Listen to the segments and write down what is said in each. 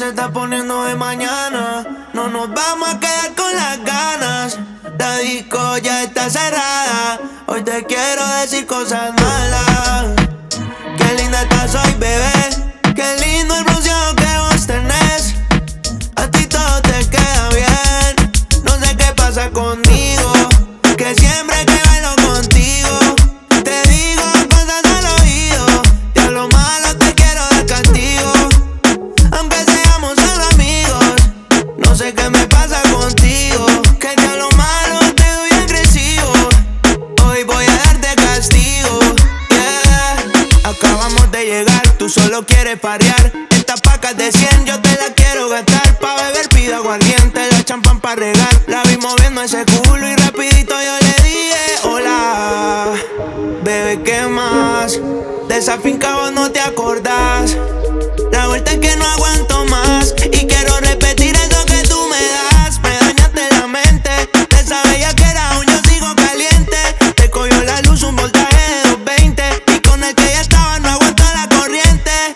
se está poniendo de mañana. No nos vamos a quedar con las ganas. La disco ya está cerrada. Hoy te quiero decir cosas malas. Qué linda estás hoy, bebé. Qué lindo el bronceado que vos tenés. A ti todo te queda bien. No sé qué pasa conmigo, que siempre que bailo contigo te digo cosas al oído. Y a lo malo te quiero dar castigo, aunque seamos solo amigos. No sé qué me pasa contigo, que a lo malo te doy agresivo. Hoy voy a darte castigo, yeah. Acabamos de llegar, tú solo quieres parear. Estas pacas de 100 yo te las quiero gastar. Pa' beber pido aguardiente, la champán pa' regar. La vi moviendo ese culo y rapidito yo le dije hola. Bebé, ¿qué más? De esa finca vos no te acordás. La vuelta es que no aguanto más y quiero repetir eso que tú me das. Me dañaste la mente, de esa bella que era aún yo sigo caliente. Te cogió la luz un voltaje de 220 y con el que ya estaba no aguanto la corriente.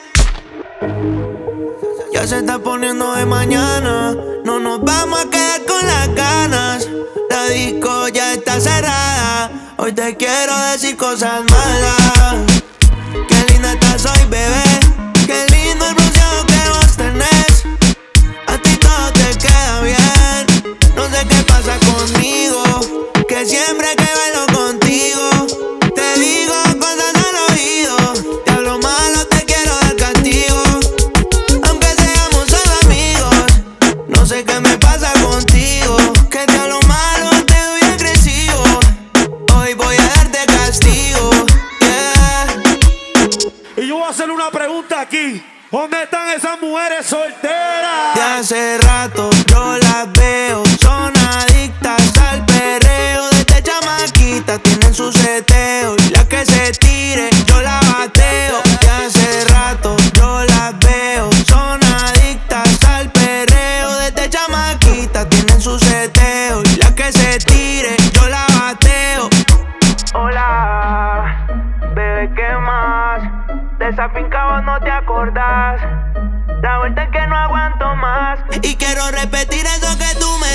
Ya se está poniendo de mañana. No nos vamos a quedar con las ganas. La disco ya está cerrada. Hoy te quiero decir cosas malas. Qué linda estás hoy, bebé. Qué lindo el bronceado que vos tenés. A ti todo te queda bien. No sé qué pasa conmigo, que siempre que bailo contigo te digo cosas al oído. Y a lo malo te quiero dar castigo, aunque seamos solo amigos. No sé qué me pasa contigo, que a lo malo te doy agresivo. Hoy voy a darte castigo, yeah. Y yo voy a hacer una pregunta aquí. ¿Dónde están esas mujeres solteras? De hace rato yo las veo, son adictas al perreo. Desde chamaquita tienen su seteo y la que se tire yo la bateo. De hace rato yo las veo, son adictas al perreo. Desde chamaquita tienen su seteo y la que se tire yo la bateo. Hola, bebé, ¿qué más? De esa finca vos no te acordás. La vuelta es que no aguanto más y quiero repetir eso que tú me